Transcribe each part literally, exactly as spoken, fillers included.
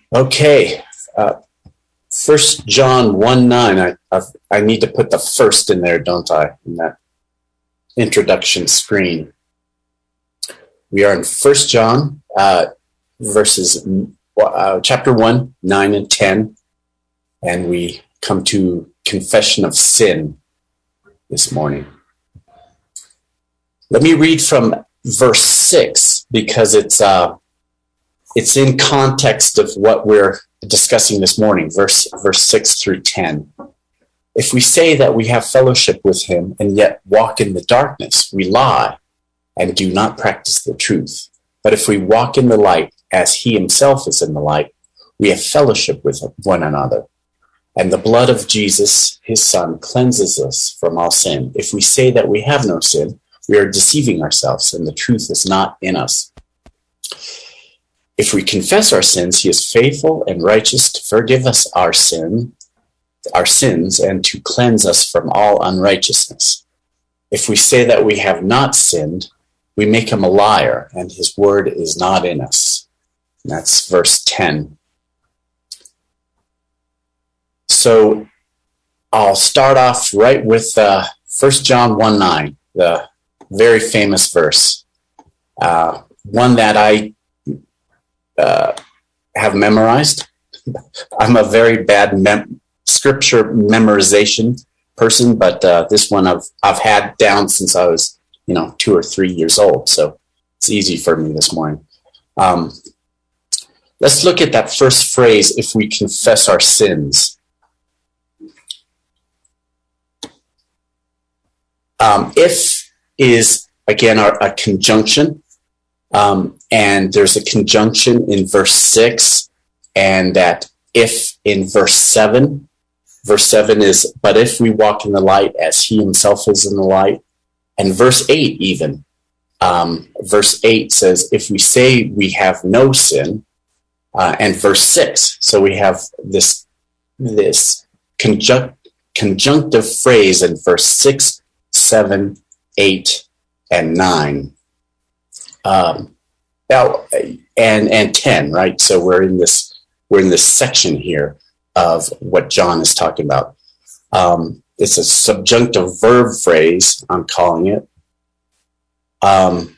Okay, uh, First John one nine. I I've, I need to put the first in there, don't I? In that introduction screen. We are in First John, uh, verses uh, chapter one, nine and ten, and we come to confession of sin this morning. Let me read from verse six because it's uh, it's in context of what we're discussing this morning, verse verse six through ten. If we say that we have fellowship with him and yet walk in the darkness, we lie and do not practice the truth. But if we walk in the light as he himself is in the light, we have fellowship with one another. And the blood of Jesus, his son, cleanses us from all sin. If we say that we have no sin, we are deceiving ourselves and the truth is not in us. If we confess our sins, he is faithful and righteous to forgive us our sin, our sins, and to cleanse us from all unrighteousness. If we say that we have not sinned, we make him a liar, and his word is not in us. And that's verse ten. So I'll start off right with uh, First John one nine, the very famous verse, uh, one that I uh, have memorized. I'm a very bad mem- scripture memorization person, but uh, this one I've I've had down since I was, you know, two or three years old, so it's easy for me this morning. Um, let's look at that first phrase, if we confess our sins. Um, if is, again, our, a conjunction, um, and there's a conjunction in verse six, and that if in verse seven. Verse seven is, but if we walk in the light as he himself is in the light. And verse eight even, um, verse eight says, if we say we have no sin, uh, and verse six. So we have this, this conjunct, conjunctive phrase in verse six, seven, eight, and nine. Um, now, and, and ten, right? So we're in this, we're in this section here of what John is talking about. Um, it's a subjunctive verb phrase, I'm calling it. Um,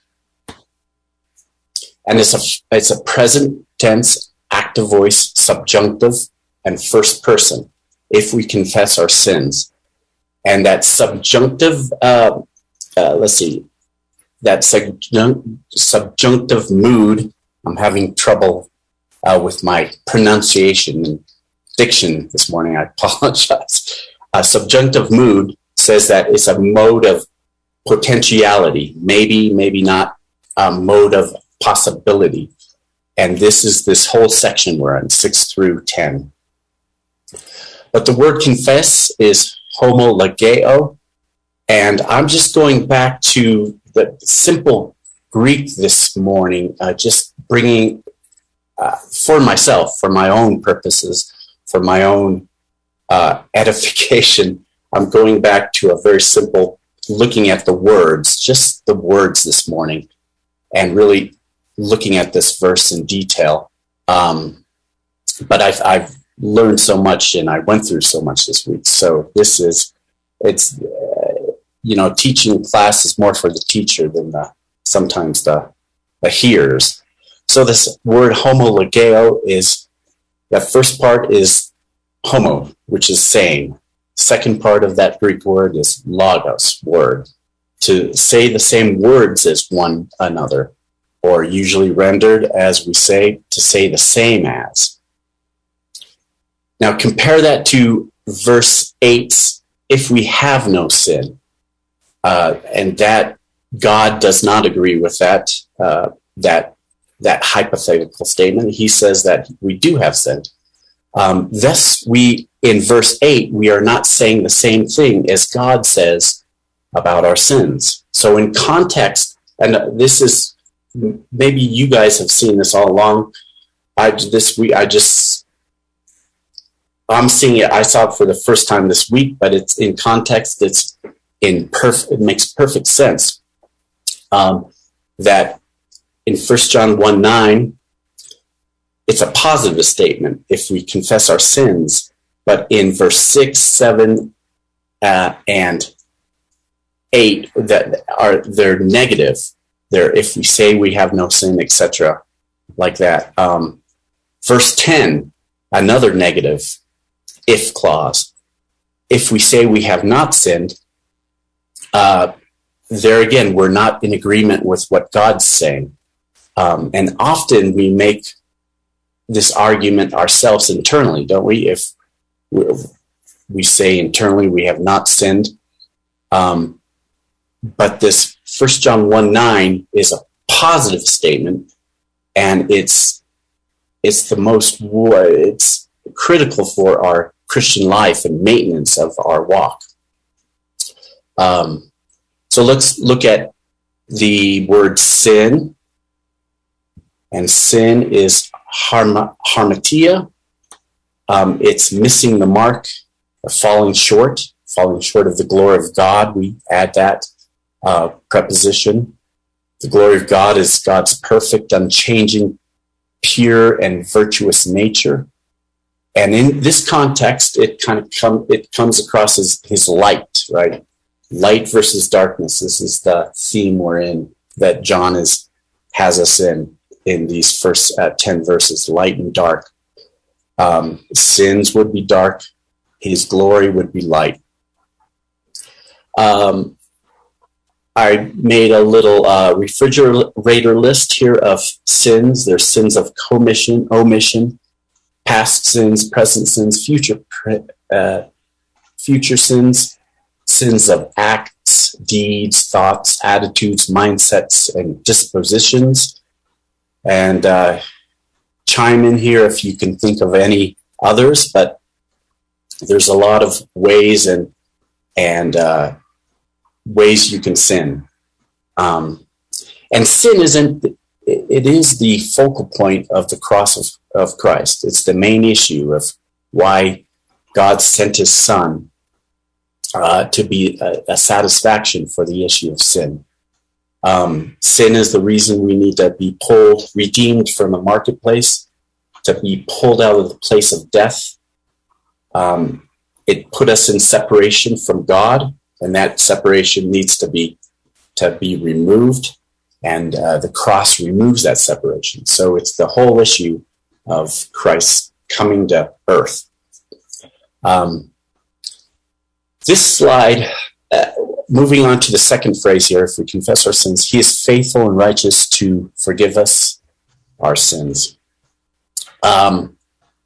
and it's a, it's a present tense, active voice, subjunctive, and first person, if we confess our sins. And that subjunctive, uh, uh, let's see, that subjunct, subjunctive mood, I'm having trouble uh, with my pronunciation and diction this morning, I apologize. Uh, subjunctive mood says that it's a mode of potentiality, maybe, maybe not, a mode of possibility. And this is this whole section we're in, six through ten. But the word confess is homologeo, and I'm just going back to the simple Greek this morning, uh, just bringing, uh, for myself, for my own purposes, for my own uh, edification, I'm going back to a very simple, looking at the words, just the words this morning, and really looking at this verse in detail. Um, but I've, I've learned so much, and I went through so much this week. So this is, it's, uh, you know, teaching class is more for the teacher than the, sometimes the, the hearers. So this word homologeo is, that first part is homo, which is same. Second part of that Greek word is logos, word. To say the same words as one another, or usually rendered as we say, to say the same as. Now compare that to verse eight, if we have no sin. Uh, and that God does not agree with that, uh, that that hypothetical statement. He says that we do have sin. Um, thus, we, in verse eight, we are not saying the same thing as God says about our sins. So in context, and this is, maybe you guys have seen this all along. I, this week, I just, I'm seeing it, I saw it for the first time this week, but it's in context, it's in perfect, it makes perfect sense. Um, that in First John one nine, it's a positive statement if we confess our sins. But in verse six, seven, uh, and eight, that are they're negative. They're if we say we have no sin, et cetera, like that. Um, verse ten, another negative if clause. If we say we have not sinned, uh, there again, we're not in agreement with what God's saying. Um, and often we make this argument ourselves internally, don't we? If we, we say internally we have not sinned. Um, but this First John one nine is a positive statement, and it's it's the most it's critical for our Christian life and maintenance of our walk. Um, so let's look at the word sin. And sin is harma, harmatia. Um, it's missing the mark, falling short, falling short of the glory of God. We add that uh, preposition. The glory of God is God's perfect, unchanging, pure, and virtuous nature. And in this context, it kind of come it comes across as his light, right? Light versus darkness. This is the theme we're in, that John is has us in in these first uh, ten verses, light and dark. Um, sins would be dark. His glory would be light. Um, I made a little uh, refrigerator list here of sins. There's sins of commission, omission, past sins, present sins, future uh, future sins, sins of acts, deeds, thoughts, attitudes, mindsets, and dispositions. And uh, chime in here if you can think of any others, but there's a lot of ways and and uh, ways you can sin. Um, and sin isn't, it is the focal point of the cross of, of Christ. It's the main issue of why God sent his son uh, to be a, a satisfaction for the issue of sin. Um, sin is the reason we need to be pulled, redeemed from the marketplace, to be pulled out of the place of death. Um, it put us in separation from God, and that separation needs to be to be removed, and uh, the cross removes that separation. So it's the whole issue of Christ coming to earth. Um, this slide, uh, moving on to the second phrase here, if we confess our sins, he is faithful and righteous to forgive us our sins. Um,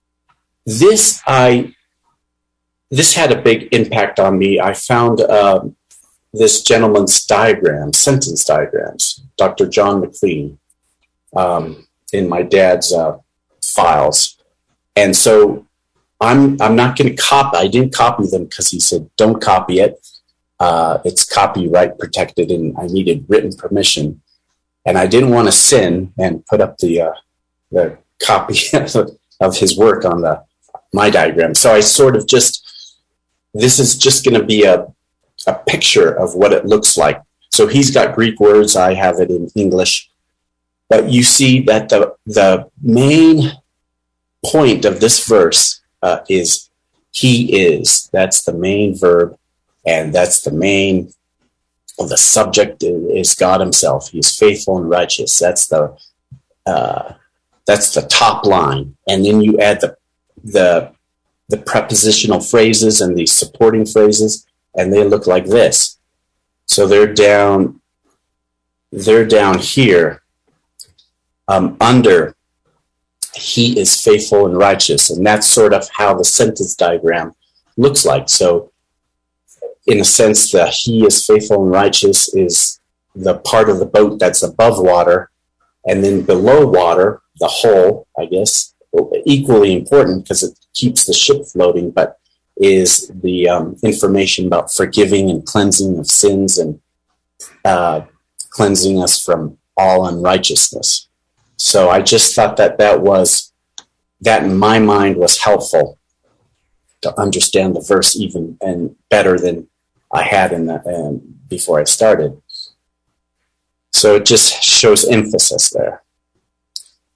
this I this had a big impact on me. I found uh, this gentleman's diagram, sentence diagrams, Doctor John McLean, um, in my dad's uh, files, and so I'm I'm not going to copy. I didn't copy them because he said don't copy it. Uh, it's copyright protected, and I needed written permission, and I didn't want to sin and put up the uh, the copy of his work on the my diagram. So I sort of just, this is just going to be a, a picture of what it looks like. So he's got Greek words, I have it in English. But you see that the, the main point of this verse uh, is he is. That's the main verb, and that's the main, well, the subject is God himself. He is faithful and righteous. That's the uh, That's the top line. And then you add the, the, the prepositional phrases and the supporting phrases, and they look like this. So they're down, they're down here um, under he is faithful and righteous. And that's sort of how the sentence diagram looks like. So in a sense, the he is faithful and righteous is the part of the boat that's above water, and then below water, the hull, I guess, equally important because it keeps the ship floating, but is the um, information about forgiving and cleansing of sins and uh, cleansing us from all unrighteousness. So I just thought that that was, that in my mind was helpful to understand the verse even and better than I had in the, um, before I started. So it just shows emphasis there.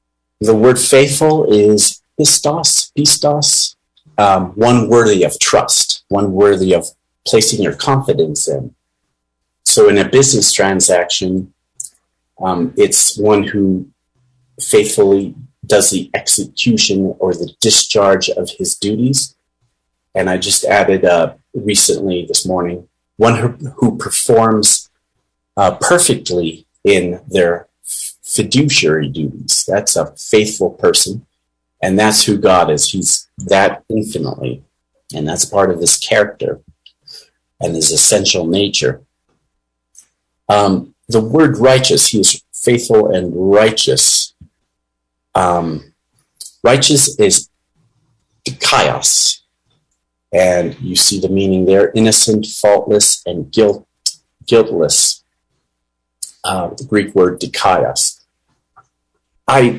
The word faithful is pistos, pistos, um, one worthy of trust, one worthy of placing your confidence in. So in a business transaction, um, it's one who faithfully does the execution or the discharge of his duties. And I just added uh, recently this morning, one who, who performs uh, perfectly in their fiduciary duties. That's a faithful person. And that's who God is. He's that infinitely. And that's part of his character and his essential nature. Um, the word righteous, he is faithful and righteous. Um, righteous is dikaios. And you see the meaning there, innocent, faultless, and guilt, guiltless. Uh, the Greek word dikaios. I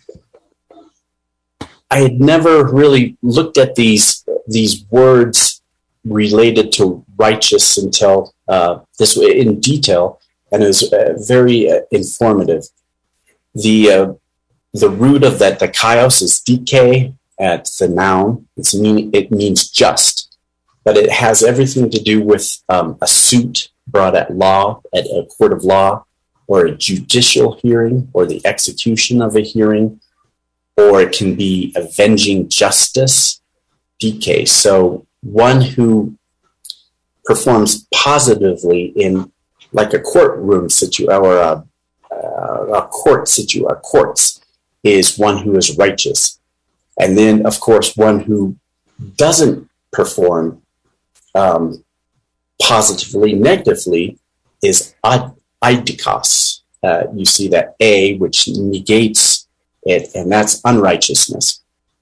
I had never really looked at these these words related to righteous until uh, this in detail, and it was uh, very uh, informative. The uh, the root of that dikaios is dike at the noun. It's mean it means just, but it has everything to do with um, a suit brought at law at a court of law, or a judicial hearing, or the execution of a hearing, or it can be avenging justice, dike. So one who performs positively in like a courtroom situ or a, uh, a court situ, a courts is one who is righteous. And then, of course, one who doesn't perform um, positively, negatively is ad. Eidikos. Uh, you see that A, which negates it, and that's unrighteousness.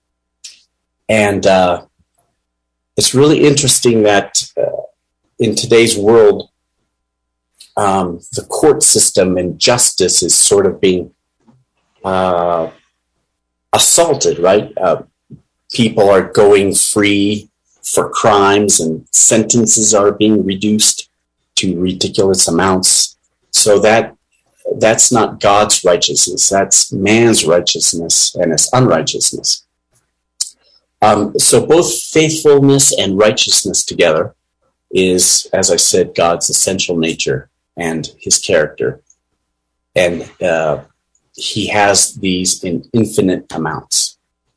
And uh, it's really interesting that uh, in today's world, um, the court system and justice is sort of being uh, assaulted, right? Uh, people are going free for crimes, and sentences are being reduced to ridiculous amounts. So that that's not God's righteousness. That's man's righteousness and its unrighteousness. Um, so both faithfulness and righteousness together is, as I said, God's essential nature and his character. And uh, he has these in infinite amounts.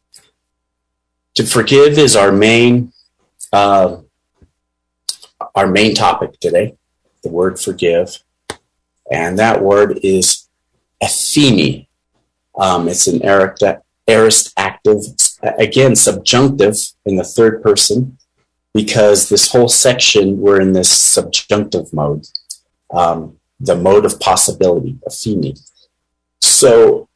To forgive is our main uh, our main topic today, the word forgive. And that word is ethemi. Um, it's an aorist active, again, subjunctive in the third person, because this whole section, we're in this subjunctive mode, um, the mode of possibility, ethemi. So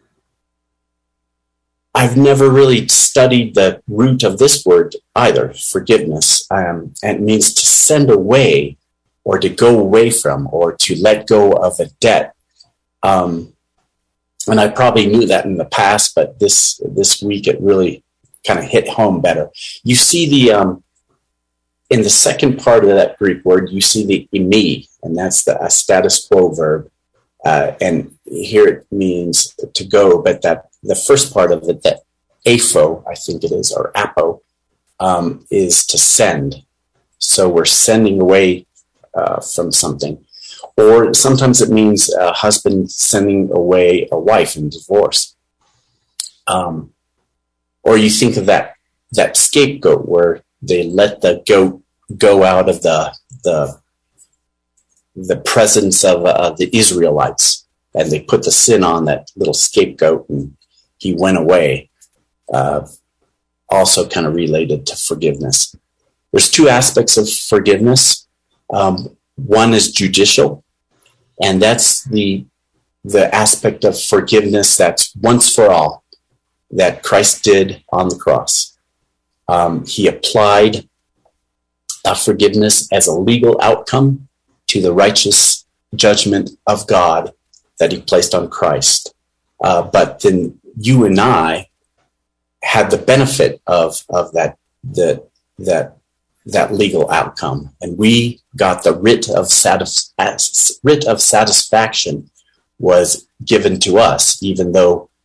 I've never really studied the root of this word either, forgiveness. Um, and it means to send away, or to go away from, or to let go of a debt. Um, and I probably knew that in the past, but this this week it really kind of hit home better. You see the, um, in the second part of that Greek word, you see the imi, and that's the a status quo verb. Uh, and here it means to go, but that the first part of it, that apho, I think it is, or apo, um, is to send. So we're sending away Uh, from something. Or sometimes it means a husband sending away a wife in divorce. Um, or you think of that that scapegoat where they let the goat go out of the the the presence of uh, the Israelites, and they put the sin on that little scapegoat, and he went away. Uh, also kind of related to forgiveness. There's two aspects of forgiveness. Um, one is judicial, and that's the the aspect of forgiveness that's once for all, that Christ did on the cross. Um, he applied uh, forgiveness as a legal outcome to the righteous judgment of God that he placed on Christ. Uh, but then you and I had the benefit of of that that that. that legal outcome, and we got the writ of satis- writ of satisfaction was given to us, even though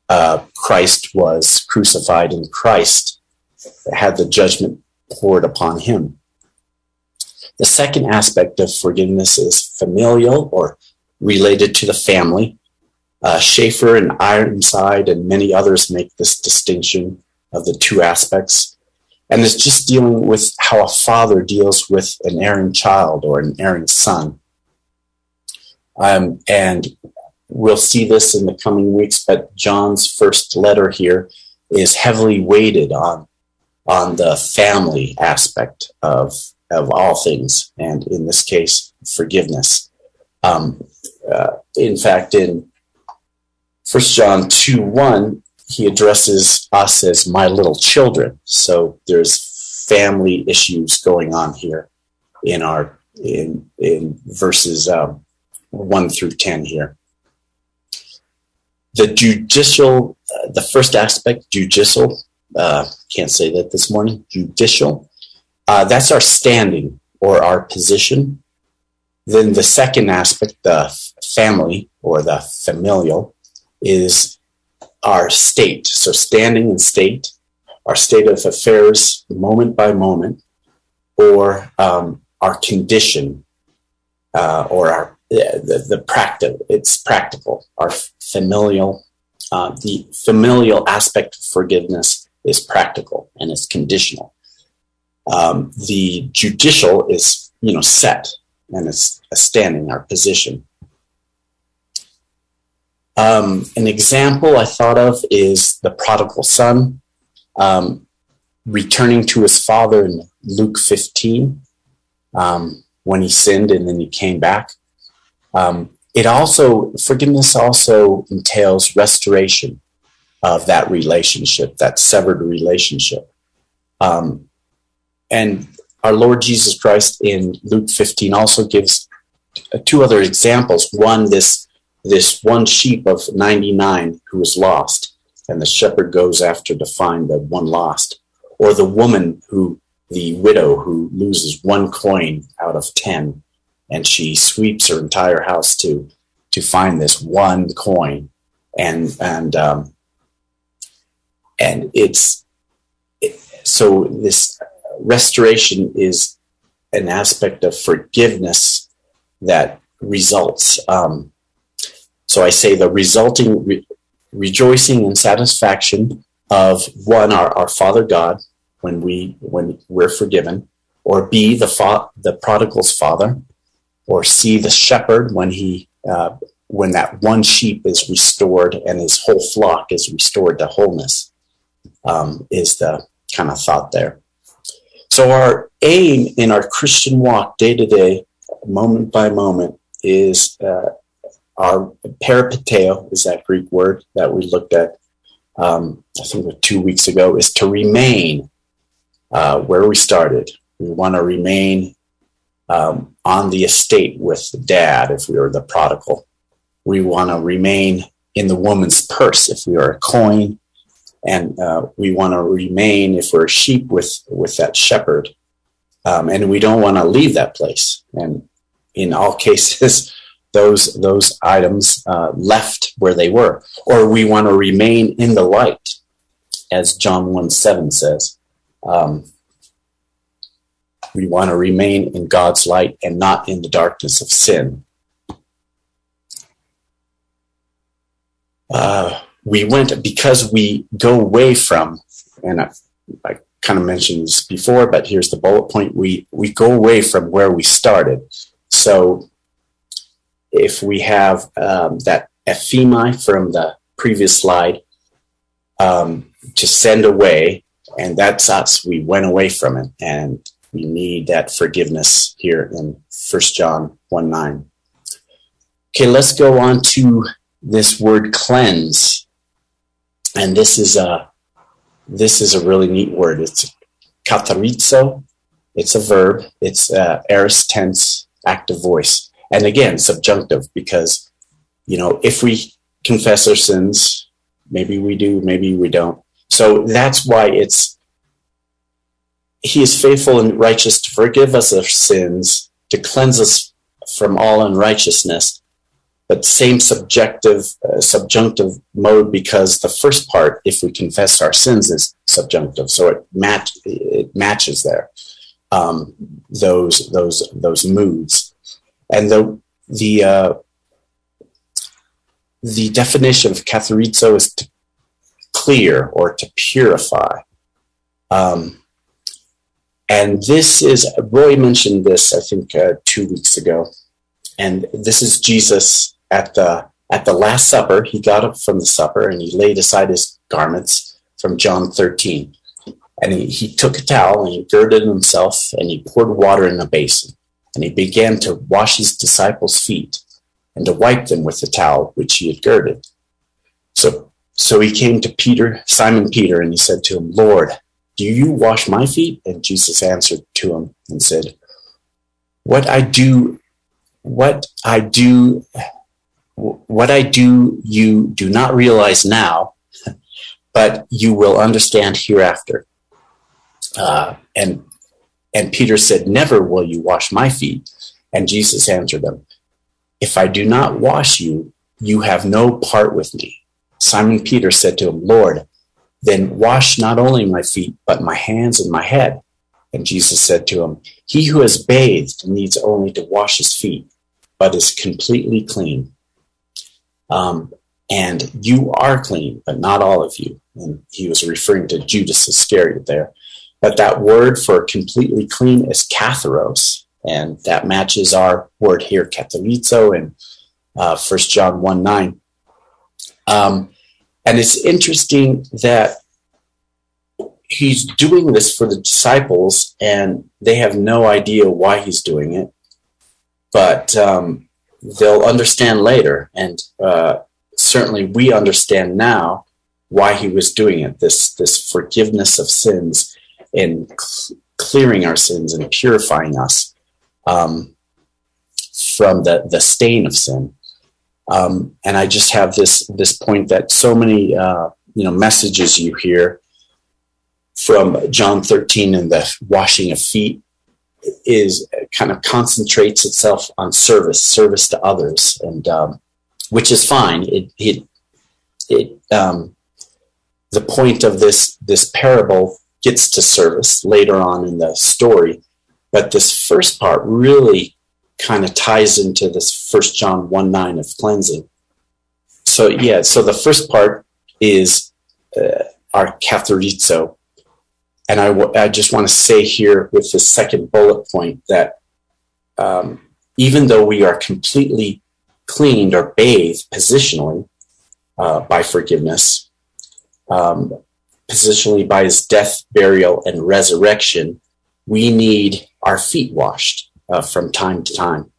uh, Christ was crucified and Christ had the judgment poured upon him. The second aspect of forgiveness is familial or related to the family. Uh, Schaeffer and Ironside and many others make this distinction of the two aspects. And it's just dealing with how a father deals with an erring child or an erring son. Um, and we'll see this in the coming weeks, but John's first letter here is heavily weighted on, on the family aspect of, of all things, and in this case, forgiveness. Um, uh, in fact, in First John two one, he addresses us as my little children. So there's family issues going on here in our in in verses um, one through ten here. The judicial, uh, the first aspect, judicial. Uh, can't say that this morning. Judicial. Uh, that's our standing or our position. Then the second aspect, the family or the familial, is our state. So standing and state, our state of affairs moment by moment, or um, our condition, uh, or our the, the practice. It's practical. Our familial, uh, the familial aspect of forgiveness is practical and it's conditional. Um, the judicial is, you know, set and it's a standing, our position. Um, an example I thought of is the prodigal son um, returning to his father in Luke fifteen um, when he sinned and then he came back. Um, it also, forgiveness also entails restoration of that relationship, that severed relationship. Um, and our Lord Jesus Christ in Luke fifteen also gives two other examples. One, this this one sheep of ninety-nine who is lost, and the shepherd goes after to find the one lost. Or the woman who, the widow who loses one coin out of ten, and she sweeps her entire house to to find this one coin. And and um, and it's it, so this restoration is an aspect of forgiveness that results. Um, So I say the resulting re- rejoicing and satisfaction of one, our, our Father God, when we when we're forgiven, or B, the fa- the prodigal's father, or C, the shepherd when he uh, when that one sheep is restored and his whole flock is restored to wholeness, um, is the kind of thought there. So our aim in our Christian walk, day to day, moment by moment, is. Uh, Our peripateo is that Greek word that we looked at, um, I think two weeks ago, is to remain uh, where we started. We want to remain um, on the estate with dad if we were the prodigal. We want to remain in the woman's purse if we are a coin. And uh, we want to remain if we're a sheep with, with that shepherd. Um, and we don't want to leave that place. And in all cases, those those items uh, left where they were. Or we want to remain in the light, as John one seven says. Um, we want to remain in God's light and not in the darkness of sin. Uh, we went, because we go away from, and I, I kind of mentioned this before, but here's the bullet point, we, we go away from where we started. So if we have um, that ephemi from the previous slide, um, to send away, and that's us. We went away from it, and we need that forgiveness here in First John one nine. Okay, let's go on to this word cleanse, and this is a this is a really neat word. It's katharizo. It's a verb. It's a aorist tense, active voice. And again, subjunctive, because, you know, if we confess our sins, maybe we do, maybe we don't. So that's why it's, he is faithful and righteous to forgive us our sins, to cleanse us from all unrighteousness. but same subjective, uh, subjunctive mode, because the first part, if we confess our sins, is subjunctive. So it match it matches there, um, those those those moods, and the the uh, the definition of katharizo is to clear or to purify. Um, and this is, Roy mentioned this, I think, uh, two weeks ago. And this is Jesus at the at the Last Supper. He got up from the supper and he laid aside his garments, from John thirteen. And he, he took a towel and he girded himself and he poured water in a basin. And he began to wash his disciples' feet and to wipe them with the towel which he had girded. So, so he came to Peter, Simon Peter, and he said to him, "Lord, do you wash my feet?" And Jesus answered to him and said, What I do What I do, what I do, you do not realize now, but you will understand hereafter. Uh, and and Peter said, "Never will you wash my feet." And Jesus answered him, "If I do not wash you, you have no part with me." Simon Peter said to him, "Lord, then wash not only my feet, but my hands and my head." And Jesus said to him, "He who has bathed needs only to wash his feet, but is completely clean. Um, and you are clean, but not all of you." And he was referring to Judas Iscariot there. But that word for completely clean is katharos, and that matches our word here, katharizo, in uh, First John one nine. Um, and it's interesting that he's doing this for the disciples, and they have no idea why he's doing it. But um, they'll understand later, and uh, certainly we understand now why he was doing it, this, this forgiveness of sins and cl- clearing our sins and purifying us um, from the, the stain of sin. Um, and I just have this this point that so many uh, you know messages you hear from John thirteen and the washing of feet is kind of concentrates itself on service, service to others, and um, which is fine. It it it um, the point of this this parable gets to service later on in the story, but this first part really kind of ties into this First John one nine of cleansing. So yeah, so the first part is uh, our katharizo. And I, w- I just want to say here with the second bullet point that um, even though we are completely cleaned or bathed positionally uh, by forgiveness, um, positionally by his death, burial, and resurrection, we need our feet washed uh, from time to time.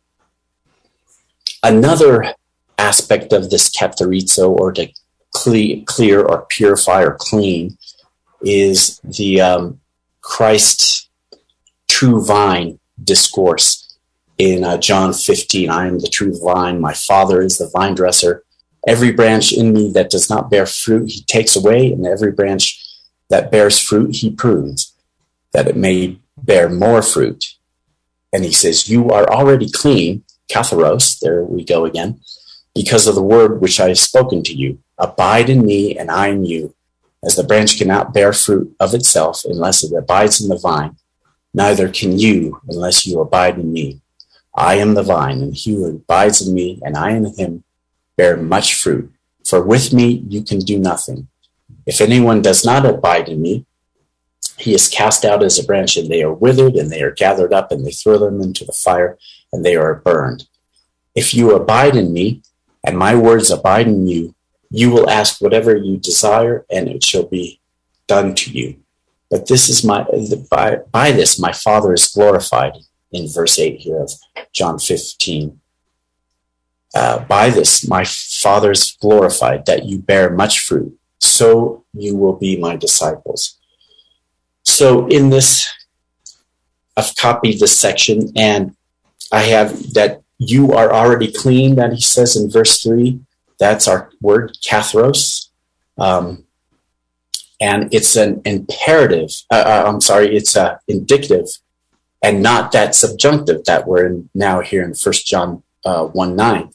Another aspect of this katharizo, or to cle- clear or purify or clean, is the um, Christ true vine discourse in uh, John fifteen. "I am the true vine, my Father is the vine dresser. Every branch in me that does not bear fruit, he takes away, and every branch that bears fruit, he prunes, that it may bear more fruit." And he says, "You are already clean," katharos, there we go again, "because of the word which I have spoken to you. Abide in me, and I in you. As the branch cannot bear fruit of itself unless it abides in the vine, neither can you unless you abide in me. I am the vine, and he who abides in me, and I in him, bear much fruit. For with me you can do nothing. If anyone does not abide in me, he is cast out as a branch, and they are withered, and they are gathered up, and they throw them into the fire, and they are burned. If you abide in me, and my words abide in you, you will ask whatever you desire, and it shall be done to you. But this is my by, by this my Father is glorified," in verse eight here of John fifteen. Uh, "by this my Father is glorified, that you bear much fruit, so you will be my disciples." So in this, I've copied this section, and I have that you are already clean, that he says in verse three. That's our word, katharos. Um, and it's an imperative. Uh, uh, I'm sorry, it's a indicative and not that subjunctive that we're in now here in First John uh, one nine.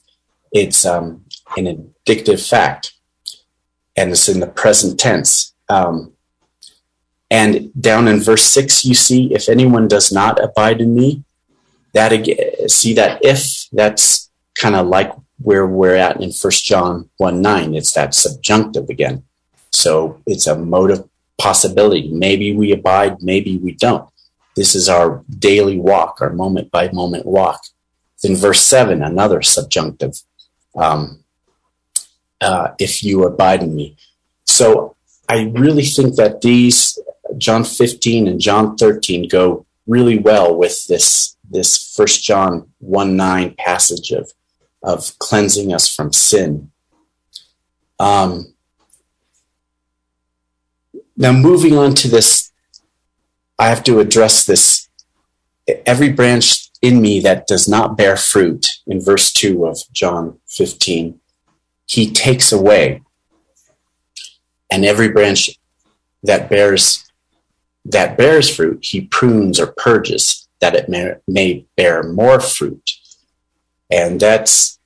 It's um, an indicative fact, and it's in the present tense. Um, and down in verse six, you see, if anyone does not abide in me, that again, see that if, that's kind of like where we're at in First John one nine. It's that subjunctive again. So it's a mode of possibility. Maybe we abide, maybe we don't. This is our daily walk, our moment by moment walk. Then verse seven, another subjunctive. Um, uh, if you abide in me. So I really think that these, John fifteen and John thirteen, go really well with this, this First John one nine passage of, of cleansing us from sin. Um, now moving on to this, I have to address this. Every branch in me that does not bear fruit, in verse two of John fifteen, he takes away. And every branch that bears that bears fruit, he prunes or purges, that it may, may bear more fruit. And that's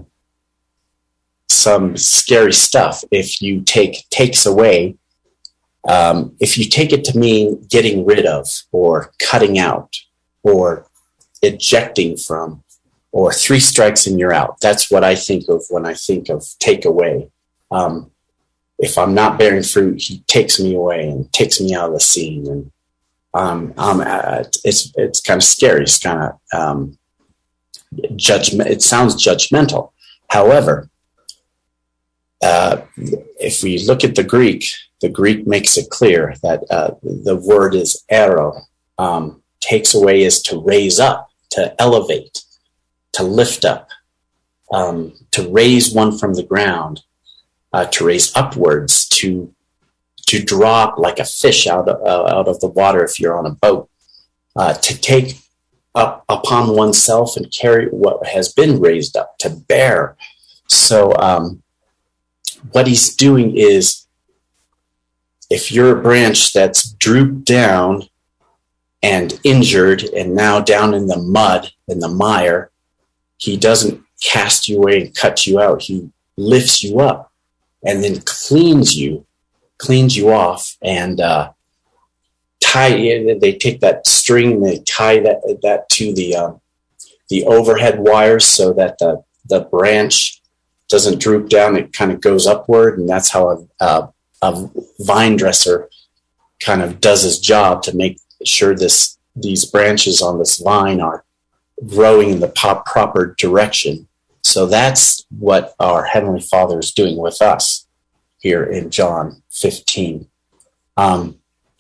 some scary stuff. If you take takes away, um, if you take it to mean getting rid of, or cutting out, or ejecting from, or three strikes and you're out. That's what I think of when I think of take away. Um, if I'm not bearing fruit, he takes me away and takes me out of the scene. And um, um, uh, it's it's kind of scary. It's kind of um, judgment. It sounds judgmental. However, uh, if we look at the Greek, the Greek makes it clear that uh, the word is aero. Um, takes away is to raise up, to elevate, to lift up, um, to raise one from the ground, uh, to raise upwards, to to drop like a fish out of, uh, out of the water if you're on a boat, uh, to take up upon oneself and carry what has been raised up, to bear. So um, what he's doing is, if you're a branch that's drooped down and injured and now down in the mud, in the mire, he doesn't cast you away and cut you out. He lifts you up and then cleans you, cleans you off, and uh, tie. They take that string and they tie that that to the uh, the overhead wires so that the the branch doesn't droop down. It kind of goes upward, and that's how a, a, a vine dresser kind of does his job to make sure this these branches on this vine are growing in the pop, proper direction. So that's what our Heavenly Father is doing with us here in John fifteen. Um,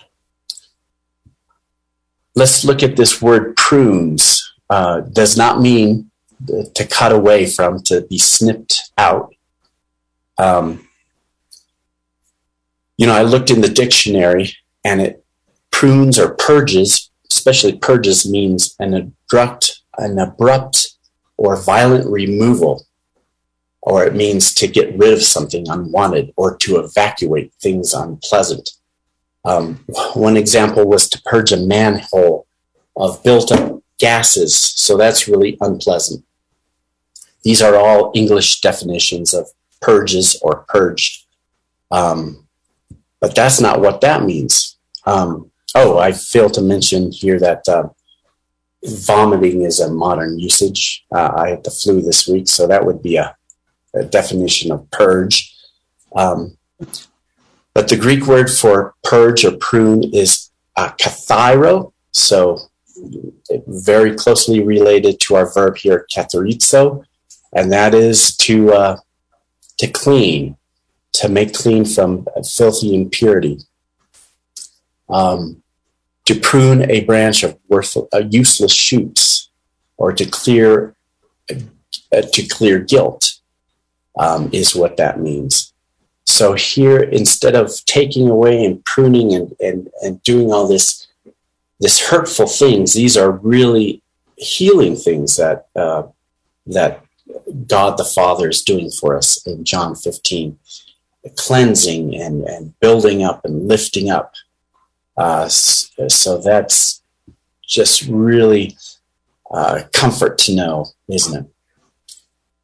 let's look at this word prunes. Uh, does not mean to cut away from, to be snipped out. Um, you know, I looked in the dictionary, and it prunes or purges, especially purges, means an abrupt, an abrupt or violent removal, or it means to get rid of something unwanted or to evacuate things unpleasant. Um, one example was to purge a manhole of built-up gases, so that's really unpleasant. These are all English definitions of purges or purge, um, but that's not what that means. Um, oh, I failed to mention here that uh, vomiting is a modern usage. Uh, I had the flu this week, so that would be a, a definition of purge. Um, but the Greek word for purge or prune is uh, kathairo, so very closely related to our verb here, katharizo, and that is to uh, to clean, to make clean from filthy impurity. Um, to prune a branch of worthless, uh, useless shoots, or to clear uh, to clear guilt, um, is what that means. So here, instead of taking away and pruning and, and, and doing all this this hurtful things, these are really healing things that uh, that God the Father is doing for us in John fifteen, cleansing and, and building up and lifting up. Uh, so that's just really uh, comfort to know, isn't it?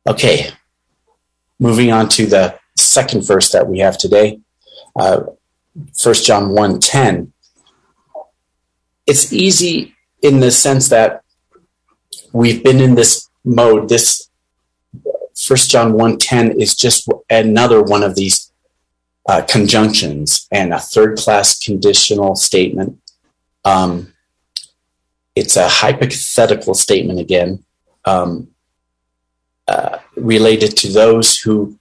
Okay, moving on to the second verse that we have today, uh, First John one ten. It's easy in the sense that we've been in this mode. This First John one ten is just another one of these uh, conjunctions and a third-class conditional statement. Um, it's a hypothetical statement again, um, uh, related to those who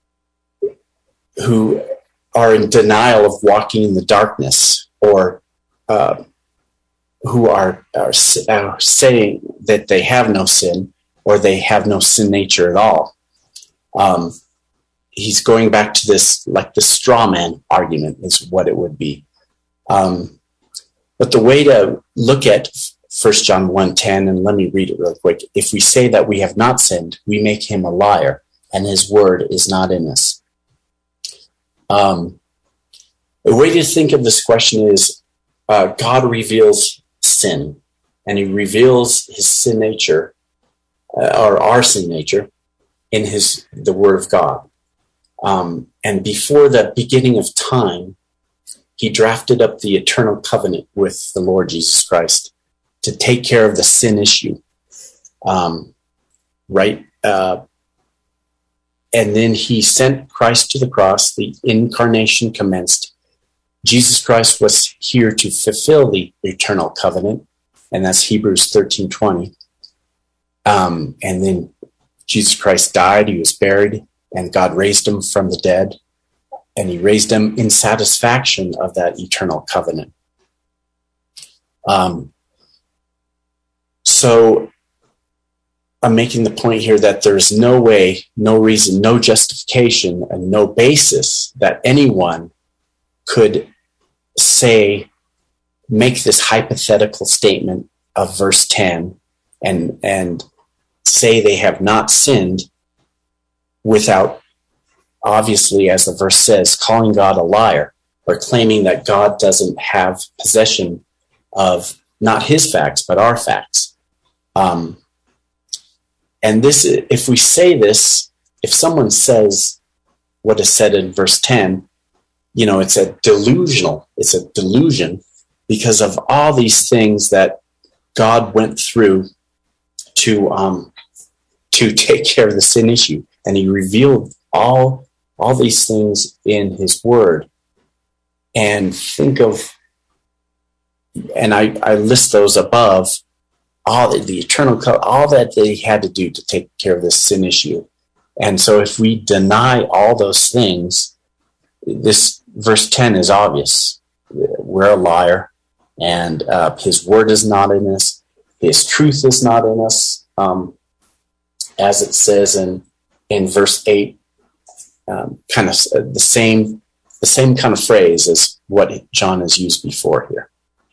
who are in denial of walking in the darkness, or uh, who are, are, are saying that they have no sin, or they have no sin nature at all. Um, he's going back to this, like the straw man argument is what it would be. Um, but the way to look at First John one ten, and let me read it real quick. If we say that we have not sinned, we make him a liar, and his word is not in us. Um, the way to think of this question is, uh, God reveals sin, and he reveals his sin nature, uh, or our sin nature, in his the Word of God. Um, and before the beginning of time, he drafted up the eternal covenant with the Lord Jesus Christ to take care of the sin issue, um, right? Uh, and then he sent Christ to the cross. The incarnation commenced. Jesus Christ was here to fulfill the eternal covenant, and that's Hebrews thirteen twenty. Um, and then Jesus Christ died, he was buried, and God raised him from the dead, and he raised him in satisfaction of that eternal covenant. Um, so I'm making the point here that there's no way, no reason, no justification, and no basis that anyone could say, make this hypothetical statement of verse ten and, and say they have not sinned without, obviously, as the verse says, calling God a liar, or claiming that God doesn't have possession of not his facts, but our facts. Um, and this, if we say this, if someone says what is said in verse ten, you know, it's a delusional, it's a delusion because of all these things that God went through to um, to take care of the sin issue. And he revealed all, all these things in his word. And think of, and I, I list those above, all the, the eternal, all that they had to do to take care of this sin issue. And so if we deny all those things, this verse ten is obvious. We're a liar, and uh, his word is not in us. His truth is not in us. Um, as it says in, in verse eight, um, kind of the same, the same kind of phrase as what John has used before here.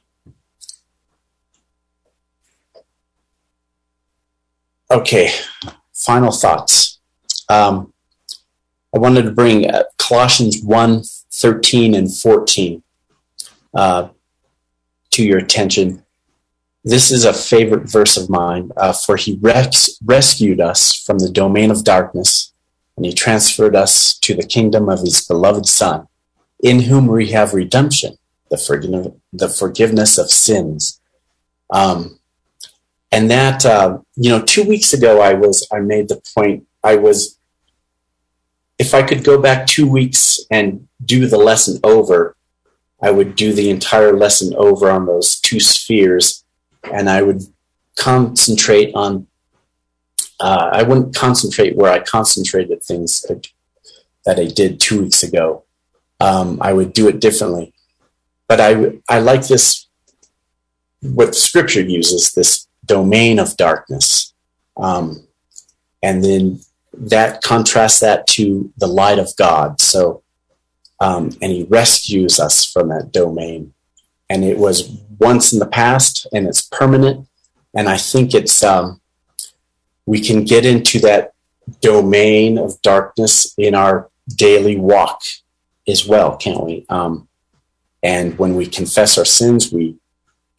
Okay, final thoughts. Um, I wanted to bring uh, Colossians one thirteen and fourteen uh, to your attention. This is a favorite verse of mine, uh, for he res- rescued us from the domain of darkness, and he transferred us to the kingdom of his beloved Son, in whom we have redemption, the, forgive- the forgiveness of sins. Um, and that, uh, you know, two weeks ago, I was, I made the point, I was, if I could go back two weeks and do the lesson over, I would do the entire lesson over on those two spheres, and I would concentrate on, uh, I wouldn't concentrate where I concentrated things that, that I did two weeks ago. Um, I would do it differently. But I, I like this, what Scripture uses, this domain of darkness. Um, and then that contrasts that to the light of God. So, um, and he rescues us from that domain. And it was once in the past, and it's permanent. And I think it's, um, we can get into that domain of darkness in our daily walk as well, can't we? Um, and when we confess our sins, we,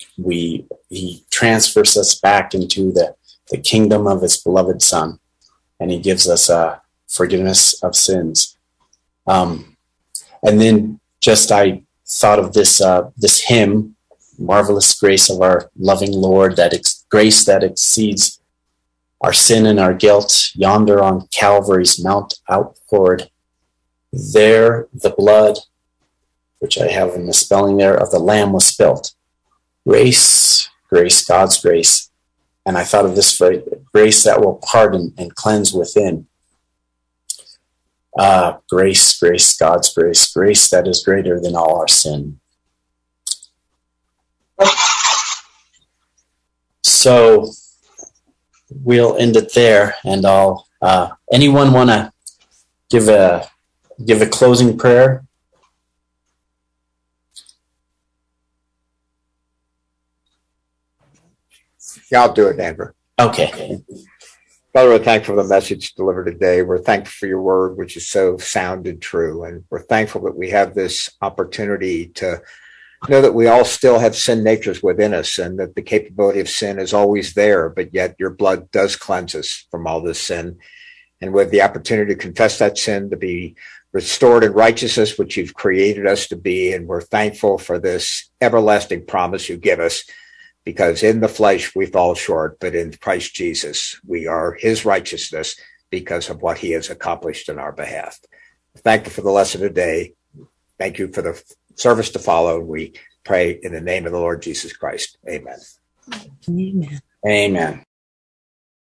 we, he transfers us back into the, the kingdom of his beloved Son. and he gives us uh, forgiveness of sins. Um, and then just I thought of this uh, this hymn, Marvelous Grace of Our Loving Lord, that ex- grace that exceeds our sin and our guilt, yonder on Calvary's mount outpoured. There the blood, which I have in the spelling there, of the Lamb was spilt. Grace, grace, God's grace. And I thought of this phrase, grace that will pardon and cleanse within. Uh, grace, grace, God's grace, grace that is greater than all our sin. So we'll end it there, and I'll. Uh, anyone want to give a give a closing prayer? Yeah, I'll do it, Andrew. Okay. Father, we're thankful for the message delivered today. We're thankful for your word, which is so sound and true. And we're thankful that we have this opportunity to know that we all still have sin natures within us, and that the capability of sin is always there, but yet your blood does cleanse us from all this sin. And with the opportunity to confess that sin, to be restored in righteousness, which you've created us to be. And we're thankful for this everlasting promise you give us, because in the flesh we fall short, but in Christ Jesus, we are his righteousness because of what he has accomplished in our behalf. Thank you for the lesson today. Thank you for the service to follow. We pray in the name of the Lord Jesus Christ. Amen. Amen. Amen.